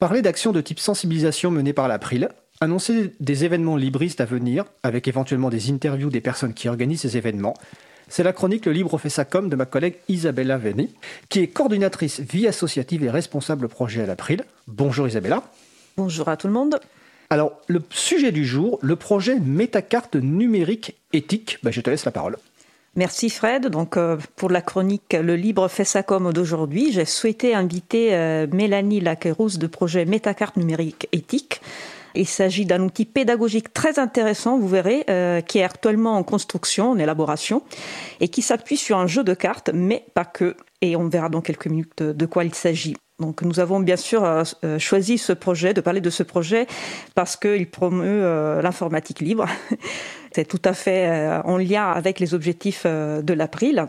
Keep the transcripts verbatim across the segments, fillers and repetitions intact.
Parler d'actions de type sensibilisation menées par l'April, annoncer des événements libristes à venir, avec éventuellement des interviews des personnes qui organisent ces événements, c'est la chronique Le Libre fait sa com de ma collègue Isabella Veni, qui est coordinatrice vie associative et responsable projet à l'April. Bonjour Isabella. Bonjour à tout le monde. Alors, le sujet du jour, le projet Métacarte numérique éthique. Ben, je te laisse la parole. Merci Fred. Donc, euh, pour la chronique Le Libre fait sa com d'aujourd'hui, j'ai souhaité inviter euh, Mélanie Laquerouse de projet Métacarte numérique éthique. Il s'agit d'un outil pédagogique très intéressant, vous verrez, euh, qui est actuellement en construction, en élaboration, et qui s'appuie sur un jeu de cartes, mais pas que. Et on verra dans quelques minutes de quoi il s'agit. Donc nous avons bien sûr euh, choisi ce projet, de parler de ce projet, parce qu'il promeut euh, l'informatique libre. C'est tout à fait euh, en lien avec les objectifs euh, de l'April.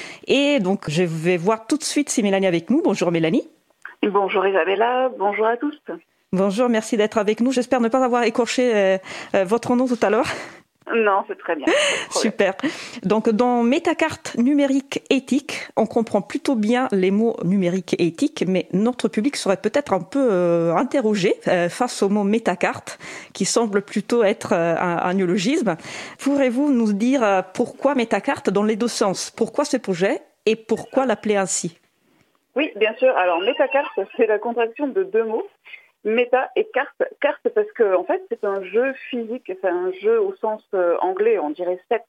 Et donc je vais voir tout de suite si Mélanie est avec nous. Bonjour Mélanie. Bonjour Isabella, bonjour à tous. Bonjour, merci d'être avec nous. J'espère ne pas avoir écorché euh, euh, votre nom tout à l'heure. Non, c'est très bien. Super. Donc, dans Métacarte numérique éthique, on comprend plutôt bien les mots numérique et éthique, mais notre public serait peut-être un peu euh, interrogé euh, face au mot métacarte, qui semble plutôt être euh, un, un néologisme. Pourrez-vous nous dire euh, pourquoi Métacarte dans les deux sens? Pourquoi ce projet et pourquoi l'appeler ainsi? Oui, bien sûr. Alors, Métacarte, c'est la contraction de deux mots. Méta et carte. Carte parce que en fait c'est un jeu physique, c'est un jeu au sens euh, anglais, on dirait set.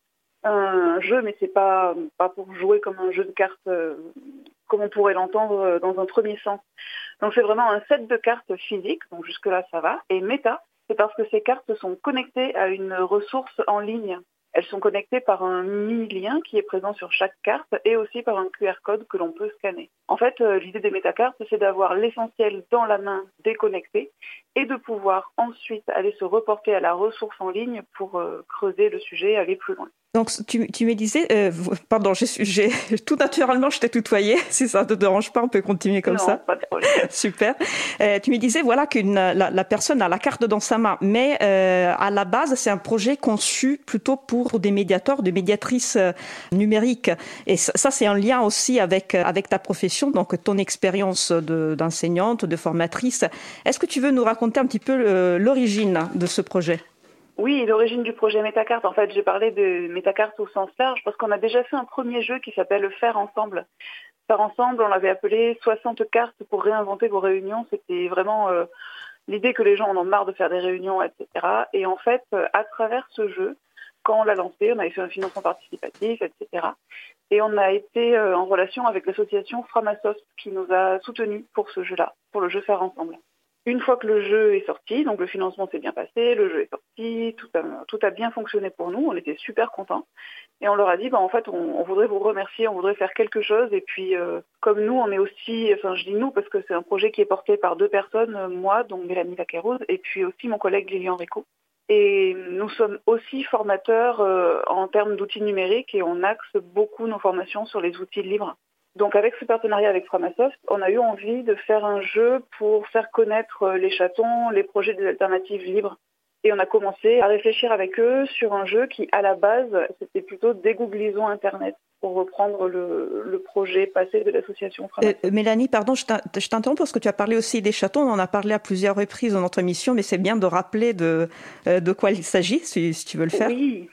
Un jeu, mais c'est pas pas pour jouer comme un jeu de cartes euh, comme on pourrait l'entendre euh, dans un premier sens. Donc c'est vraiment un set de cartes physiques, donc jusque là ça va. Et méta, c'est parce que ces cartes sont connectées à une ressource en ligne. Elles sont connectées par un mini-lien qui est présent sur chaque carte et aussi par un Q R code que l'on peut scanner. En fait, euh, l'idée des métacartes, c'est d'avoir l'essentiel dans la main déconnecté et de pouvoir ensuite aller se reporter à la ressource en ligne pour euh, creuser le sujet et aller plus loin. Donc, tu, tu me disais, euh, pardon, j'ai, j'ai, tout naturellement, je t'ai tutoyé. Si ça ne te dérange pas, on peut continuer comme non, ça. Non, pas de problème. Super. Euh, tu me disais, voilà, que la, la personne a la carte dans sa main, mais euh, à la base, c'est un projet conçu plutôt pour des médiateurs, des médiatrices euh, numériques. Et ça, ça, c'est un lien aussi avec avec ta profession, donc ton expérience de, d'enseignante, de formatrice. Est-ce que tu veux nous raconter un petit peu euh, l'origine de ce projet ? Oui, l'origine du projet Métacarte, en fait, j'ai parlé de Métacarte au sens large parce qu'on a déjà fait un premier jeu qui s'appelle Faire Ensemble. Faire Ensemble, on l'avait appelé soixante cartes pour réinventer vos réunions. C'était vraiment euh, l'idée que les gens en ont marre de faire des réunions, et cetera. Et en fait, à travers ce jeu, quand on l'a lancé, on avait fait un financement participatif, et cetera. Et on a été euh, en relation avec l'association Framasoft qui nous a soutenus pour ce jeu-là, pour le jeu Faire Ensemble. Une fois que le jeu est sorti, donc le financement s'est bien passé, le jeu est sorti, tout a, tout a bien fonctionné pour nous, on était super contents. Et on leur a dit, bah, en fait, on, on voudrait vous remercier, on voudrait faire quelque chose. Et puis, euh, comme nous, on est aussi, enfin, je dis nous parce que c'est un projet qui est porté par deux personnes, moi, donc Mélanie Laquerouse, et puis aussi mon collègue Lilian Rico. Et nous sommes aussi formateurs euh, en termes d'outils numériques et on axe beaucoup nos formations sur les outils libres. Donc avec ce partenariat avec Framasoft, on a eu envie de faire un jeu pour faire connaître les chatons, les projets des alternatives libres. Et on a commencé à réfléchir avec eux sur un jeu qui, à la base, c'était plutôt dégooglisons Internet, pour reprendre le, le projet passé de l'association Framasoft. Euh, Mélanie, pardon, je t'interromps parce que tu as parlé aussi des chatons. On en a parlé à plusieurs reprises dans notre émission, mais c'est bien de rappeler de, de quoi il s'agit, si, si tu veux le faire. Oui.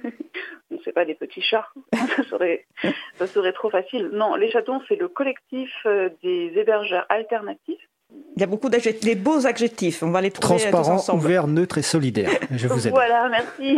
C'est pas des petits chats, ça serait, ça serait trop facile. Non, les chatons, c'est le collectif des hébergeurs alternatifs. Il y a beaucoup d'adjectifs, des beaux adjectifs, on va les trouver Transparent, tous ensemble. ouvert, neutre et solidaire. Je vous aide. Voilà, merci.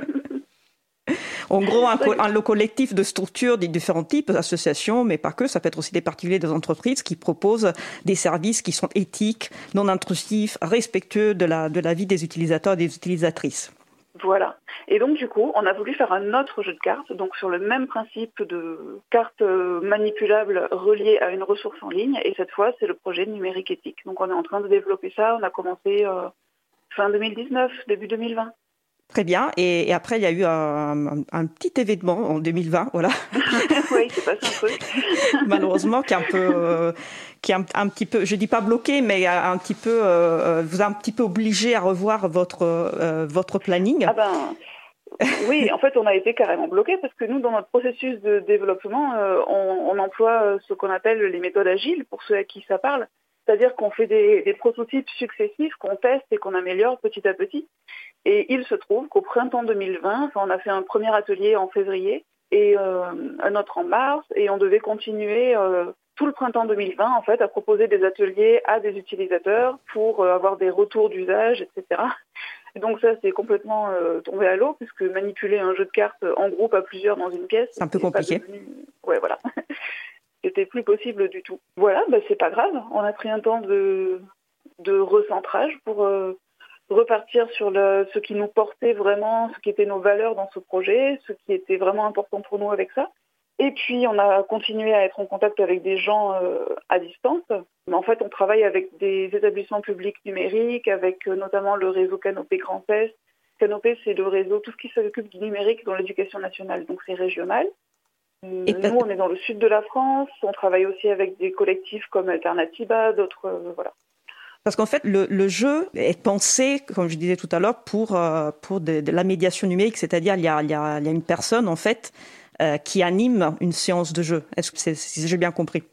En gros, un, co- un collectif de structures de différents types, associations, mais pas que, ça peut être aussi des particuliers, des entreprises qui proposent des services qui sont éthiques, non intrusifs, respectueux de la, de la vie des utilisateurs et des utilisatrices. Voilà. Et donc, du coup, on a voulu faire un autre jeu de cartes, donc sur le même principe de cartes manipulables reliées à une ressource en ligne. Et cette fois, c'est le projet numérique éthique. Donc, on est en train de développer ça. On a commencé euh, fin deux mille dix-neuf, début deux mille vingt. Très bien. Et, et après, il y a eu un, un, un petit événement en deux mille vingt, voilà. Oui, c'est passé un truc. Malheureusement, qui est un peu, euh, qui est un, un petit peu, je dis pas bloqué, mais un petit peu, euh, vous a un petit peu obligé à revoir votre euh, votre planning. Ah ben, oui, en fait, on a été carrément bloqué parce que nous, dans notre processus de développement, euh, on, on emploie ce qu'on appelle les méthodes agiles, pour ceux à qui ça parle. C'est-à-dire qu'on fait des, des prototypes successifs, qu'on teste et qu'on améliore petit à petit. Et il se trouve qu'au printemps deux mille vingt, enfin, on a fait un premier atelier en février et euh, un autre en mars, et on devait continuer euh, tout le printemps deux mille vingt en fait à proposer des ateliers à des utilisateurs pour euh, avoir des retours d'usage, et cetera. Et donc ça, c'est complètement euh, tombé à l'eau, puisque manipuler un jeu de cartes en groupe à plusieurs dans une pièce, c'est un peu compliqué. Pas devenu... Ouais, voilà. C'était plus possible du tout. Voilà, bah, c'est pas grave. On a pris un temps de, de recentrage pour euh, repartir sur le, ce qui nous portait vraiment, ce qui étaient nos valeurs dans ce projet, ce qui était vraiment important pour nous avec ça. Et puis, on a continué à être en contact avec des gens euh, à distance. Mais en fait, on travaille avec des établissements publics numériques, avec euh, notamment le réseau Canopé Grand Est. Canopé, c'est le réseau, tout ce qui s'occupe du numérique dans l'éducation nationale, donc c'est régional. Et nous, on est dans le sud de la France. On travaille aussi avec des collectifs comme Alternativa, d'autres, euh, voilà. Parce qu'en fait, le, le jeu est pensé, comme je disais tout à l'heure, pour euh, pour de, de la médiation numérique, c'est-à-dire il y a il y a, il y a une personne en fait euh, qui anime une séance de jeu. Est-ce que c'est, si j'ai bien compris?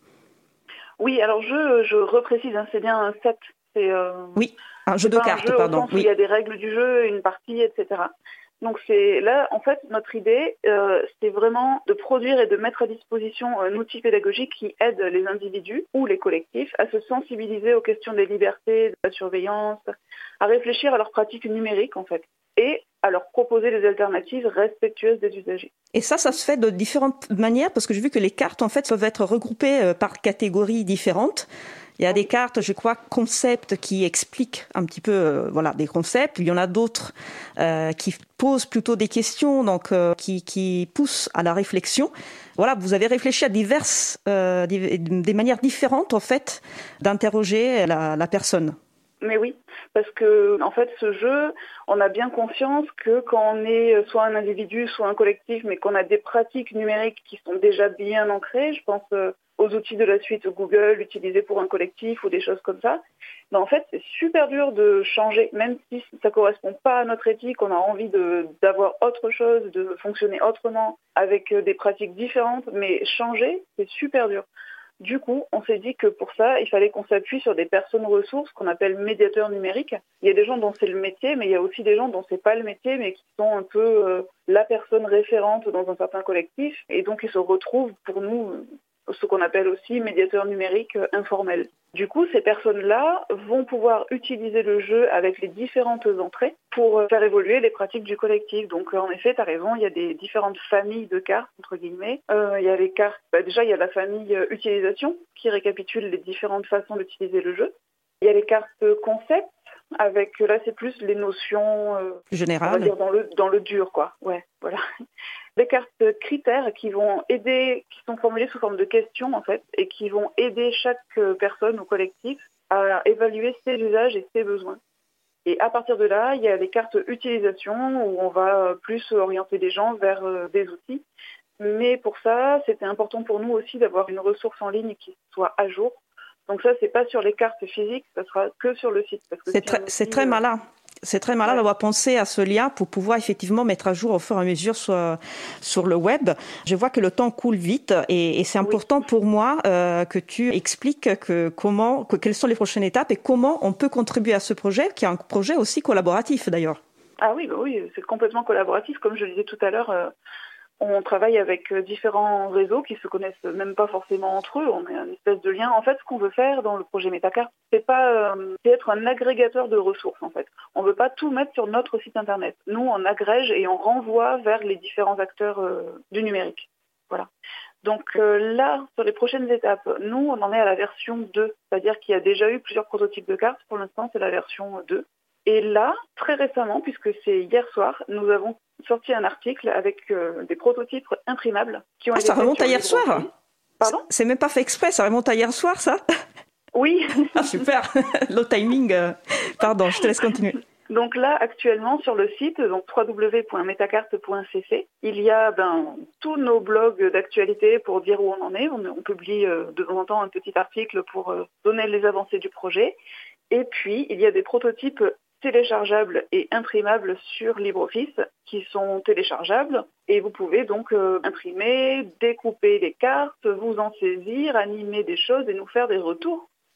Oui, alors jeu, je reprécise, hein, c'est bien un set. C'est, euh, oui, un jeu de cartes, pardon. Au sens où oui. Il y a des règles du jeu, une partie, et cetera. Donc c'est là, en fait, notre idée, euh, c'est vraiment de produire et de mettre à disposition un outil pédagogique qui aide les individus ou les collectifs à se sensibiliser aux questions des libertés, de la surveillance, à réfléchir à leurs pratiques numériques, en fait, et à leur proposer des alternatives respectueuses des usagers. Et ça, ça se fait de différentes manières, parce que j'ai vu que les cartes, en fait, peuvent être regroupées par catégories différentes. Il y a des cartes, je crois, concepts qui expliquent un petit peu, euh, voilà, des concepts. Il y en a d'autres euh, qui posent plutôt des questions, donc euh, qui, qui poussent à la réflexion. Voilà, vous avez réfléchi à diverses, euh, des, des manières différentes, en fait, d'interroger la, la personne. Mais oui, parce que en fait, ce jeu, on a bien conscience que quand on est soit un individu, soit un collectif, mais qu'on a des pratiques numériques qui sont déjà bien ancrées, je pense euh, aux outils de la suite Google utilisés pour un collectif ou des choses comme ça, ben en fait, c'est super dur de changer, même si ça correspond pas à notre éthique, on a envie de d'avoir autre chose, de fonctionner autrement, avec des pratiques différentes, mais changer, c'est super dur. Du coup, on s'est dit que pour ça, il fallait qu'on s'appuie sur des personnes ressources qu'on appelle médiateurs numériques. Il y a des gens dont c'est le métier, mais il y a aussi des gens dont c'est pas le métier, mais qui sont un peu euh, la personne référente dans un certain collectif. Et donc, ils se retrouvent pour nous ce qu'on appelle aussi médiateurs numériques informels. Du coup, ces personnes-là vont pouvoir utiliser le jeu avec les différentes entrées pour faire évoluer les pratiques du collectif. Donc, en effet, tu as raison, il y a des différentes familles de cartes, entre guillemets. Euh, il y a les cartes, bah déjà, il y a la famille euh, utilisation qui récapitule les différentes façons d'utiliser le jeu. Il y a les cartes concept, avec, là, c'est plus les notions euh, générales, on va dire dans le, dans le dur, quoi. Ouais, voilà. Des cartes critères qui vont aider, qui sont formulées sous forme de questions, en fait, et qui vont aider chaque personne ou collectif à évaluer ses usages et ses besoins. Et à partir de là, il y a les cartes utilisation où on va plus orienter les gens vers des outils. Mais pour ça, c'était important pour nous aussi d'avoir une ressource en ligne qui soit à jour. Donc ça, c'est pas sur les cartes physiques, ça sera que sur le site. Parce que c'est, très, c'est très malin. C'est très malin ouais. d'avoir pensé à ce lien pour pouvoir effectivement mettre à jour au fur et à mesure sur, sur le web. Je vois que le temps coule vite et, et c'est important oui. pour moi euh, que tu expliques que comment, que, quelles sont les prochaines étapes et comment on peut contribuer à ce projet, qui est un projet aussi collaboratif d'ailleurs. Ah oui, bah oui, c'est complètement collaboratif. Comme je le disais tout à l'heure, euh, on travaille avec différents réseaux qui se connaissent même pas forcément entre eux. On est une espèce de lien. En fait, ce qu'on veut faire dans le projet Metacart, c'est pas, euh, c'est être un agrégateur de ressources. En fait, on veut pas tout mettre sur notre site internet. Nous, on agrège et on renvoie vers les différents acteurs euh, du numérique. Voilà. Donc euh, là, sur les prochaines étapes, nous, on en est à la version deux, c'est-à-dire qu'il y a déjà eu plusieurs prototypes de cartes. Pour l'instant, c'est la version deux. Et là, très récemment, puisque c'est hier soir, nous avons sorti un article avec euh, des prototypes imprimables qui ont ah, été ça remonte à hier soir. Pardon ? C'est même pas fait exprès, ça remonte à hier soir, ça ? Oui. Ah, super. Le timing. Euh... Pardon, je te laisse continuer. Donc là, actuellement, sur le site, donc w w w point metacart point c c, il y a ben, tous nos blogs d'actualité pour dire où on en est. On, on publie euh, de temps en temps un petit article pour euh, donner les avancées du projet. Et puis, il y a des prototypes téléchargeables et imprimables sur LibreOffice qui sont téléchargeables et vous pouvez donc euh, imprimer, découper les cartes, vous en saisir, animer des choses et nous faire des retours.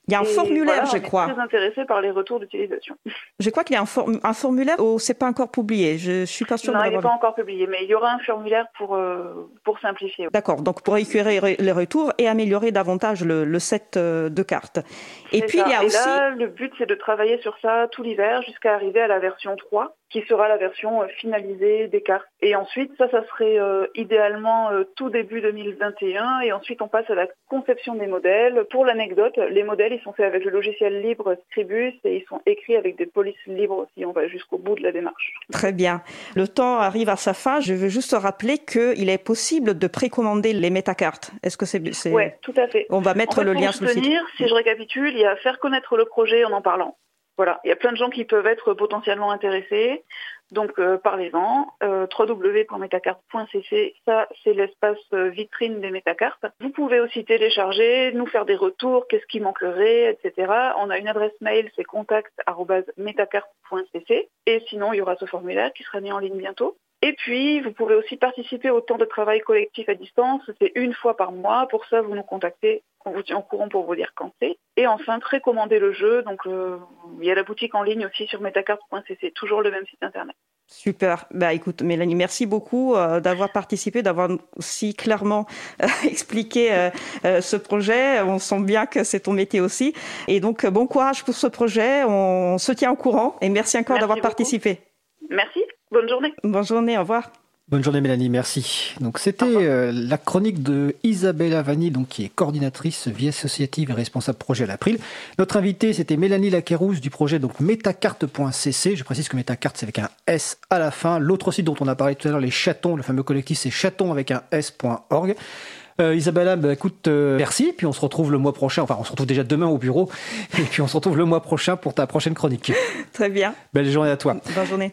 Il y a un Et formulaire, voilà, je on crois. est très intéressé par les retours d'utilisation. Je crois qu'il y a un, for- un formulaire ou c'est pas encore publié. Je suis pas sûre Non, de il n'est l'avoir pas encore publié, mais il y aura un formulaire pour, euh, pour simplifier. D'accord, donc pour éclairer les retours et améliorer davantage le, le set euh, de cartes. Et C'est puis ça. il y a Et aussi... là, le but, c'est de travailler sur ça tout l'hiver jusqu'à arriver à la version trois, qui sera la version euh, finalisée des cartes. Et ensuite, ça, ça serait euh, idéalement euh, tout début deux mille vingt et un. Et ensuite, on passe à la conception des modèles. Pour l'anecdote, les modèles, ils sont faits avec le logiciel libre Scribus et ils sont écrits avec des polices libres aussi. On va jusqu'au bout de la démarche. Très bien. Le temps arrive à sa fin. Je veux juste rappeler qu'il est possible de précommander les métacartes. Est-ce que c'est... c'est... Oui, tout à fait. On va mettre en fait, le pour lien sur le site. soutenir, si je récapitule, il y a faire connaître le projet en en parlant. Voilà, il y a plein de gens qui peuvent être potentiellement intéressés, donc euh, parlez-en. Euh, w w w point metacarte point c c, ça c'est l'espace euh, vitrine des métacartes. Vous pouvez aussi télécharger, nous faire des retours, qu'est-ce qui manquerait, et cetera. On a une adresse mail, c'est contact arobase metacarte point c c, et sinon il y aura ce formulaire qui sera mis en ligne bientôt. Et puis, vous pouvez aussi participer au temps de travail collectif à distance. C'est une fois par mois. Pour ça, vous nous contactez. On vous tient au courant pour vous dire quand c'est. Et enfin, précommander le jeu. Donc, euh, il y a la boutique en ligne aussi sur metacarte point c c. Toujours le même site internet. Super. Bah, écoute, Mélanie, merci beaucoup euh, d'avoir participé, d'avoir si clairement euh, expliqué euh, euh, ce projet. On sent bien que c'est ton métier aussi. Et donc, bon courage pour ce projet. On se tient au courant. Et merci encore Merci d'avoir beaucoup. participé. Merci. Bonne journée. Bonne journée. Au revoir. Bonne journée Mélanie, merci. Donc c'était euh, la chronique de Isabella Vanni, donc qui est coordinatrice vie associative et responsable projet à l'April. Notre invitée c'était Mélanie Laquerousse du projet donc metacarte point c c. Je précise que Metacarte c'est avec un S à la fin. L'autre site dont on a parlé tout à l'heure, les Chatons, le fameux collectif, c'est chaton avec un S point org. Euh, Isabella, bah, écoute, euh, merci. Puis on se retrouve le mois prochain. Enfin, on se retrouve déjà demain au bureau. Et puis on se retrouve le mois prochain pour ta prochaine chronique. Très bien. Belle journée à toi. Bonne journée.